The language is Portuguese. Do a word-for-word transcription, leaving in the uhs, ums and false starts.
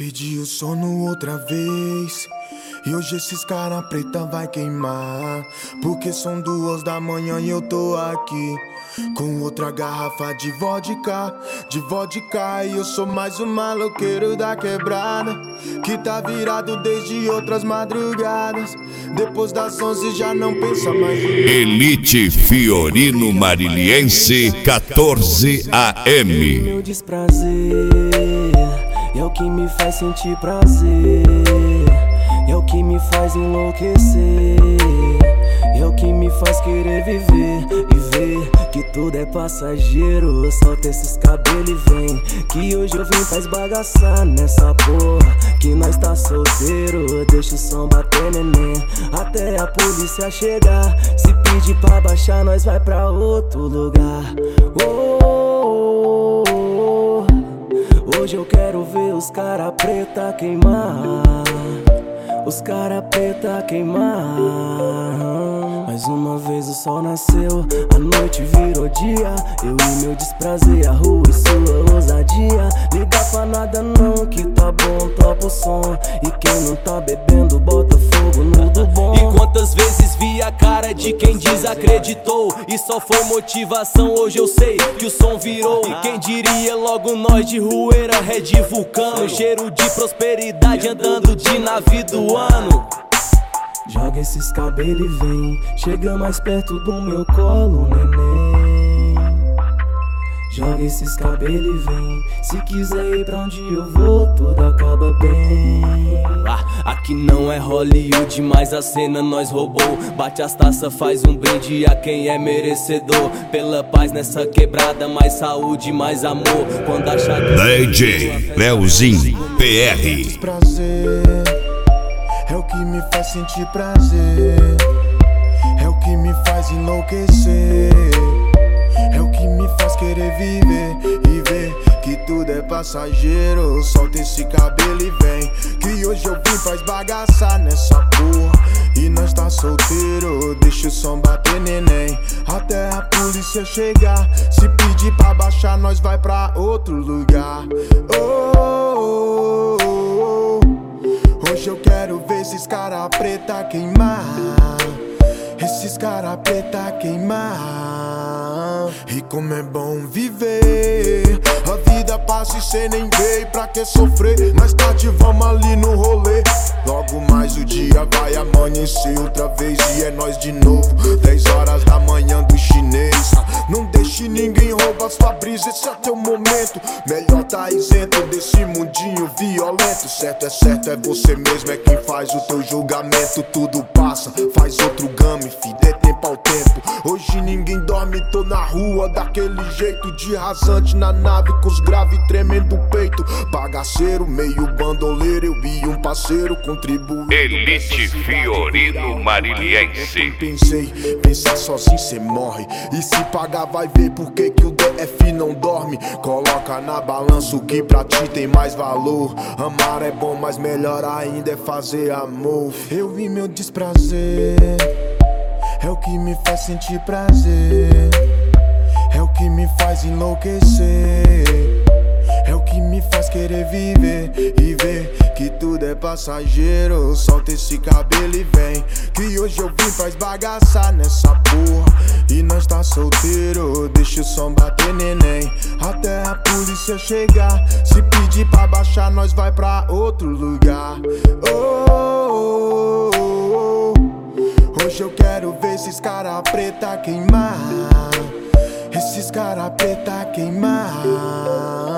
Pedi o sono outra vez e hoje esses cara preta vai queimar, porque são duas da manhã e eu tô aqui com outra garrafa de vodka, de vodka. E eu sou mais um maloqueiro da quebrada, que tá virado desde outras madrugadas. Depois das onze já não pensa mais. Elite Fiorino Mariliense, quatorze A M. Meu desprazer é o que me faz sentir prazer, é o que me faz enlouquecer, é o que me faz querer viver e ver que tudo é passageiro. Solta esses cabelos e vem, que hoje eu vim pra esbagaçar nessa porra, que nós tá solteiro. Deixa o som bater, neném, até a polícia chegar. Se pedir pra baixar, nós vai pra outro lugar. Oh, oh, oh, oh. Hoje eu quero ver os cara preta queimar, os cara preta queimar. Mais uma vez o sol nasceu, a noite virou dia. Eu e meu desprazer, a rua e sua ousadia. Liga pra nada não, que tá bom, topa o som. E quem não tá bebendo, bota fogo no do bom. E quantas vezes vi a cara de quem desacreditou e só foi motivação, hoje eu sei que o som virou. E quem diria logo nós de Rueira, Red Vulcano, cheiro de prosperidade andando de navio do ano. Joga esses cabelos e vem, chega mais perto do meu colo, neném. Joga esses cabelos e vem, se quiser ir pra onde eu vou, tudo acaba bem. Ah, aqui não é Hollywood, mas a cena nós roubou. Bate as taças, faz um brinde a quem é merecedor. Pela paz nessa quebrada, mais saúde, mais amor. Quando achar que D J Leozinho P R. Desprazer é o que me faz sentir prazer, é o que me faz enlouquecer, é o que me faz querer viver e ver que tudo é passageiro. Solta esse cabelo e vem, que hoje eu vim pra esbagaçar nessa porra, e nós tá solteiro. Deixa o som bater, neném, até a polícia chegar. Se pedir pra baixar, nós vai pra outro lugar. Oh, oh, oh, oh. Hoje eu quero ver esses cara preta queimar, esses cara preta queimar. E como é bom viver, a vida passa e cê nem vê. Pra que sofrer? Mais tarde vamos ali no rolê. Logo mais o dia vai amanhecer outra vez e é nós de novo. Dez horas da manhã do chinês. Não deixe ninguém roubar sua brisa, esse é teu momento. Melhor tá isento desse mundinho violento. Certo é certo, é você mesmo, é quem faz o teu julgamento. Tudo passa, faz outro game, fi, dê tempo ao tempo. Hoje ninguém dorme, tô na rua daquele jeito, de rasante na nave com os graves tremendo o peito. Bagaceiro, meio bandoleiro, eu e um parceiro contribuindo. Elite Fiorino Mariliense. Pensei, pensar sozinho cê morre, e se pagar vai ver por que que o D F não dorme. Coloca na balança o que pra ti tem mais valor. Amar é bom, mas melhor ainda é fazer amor. Eu e meu desprazer é o que me faz sentir prazer, é o que me faz enlouquecer, é o que me faz querer viver e ver que tudo é passageiro. Solta esse cabelo e vem, que hoje eu vim pra esbagaçar nessa porra, e nós tá solteiro. Deixa o som bater, neném, até a polícia chegar. Se pedir pra baixar, nós vai pra outro lugar. Oh, oh, oh, oh. Hoje eu quero ver esses cara preta queimar, esses cara preta queimar.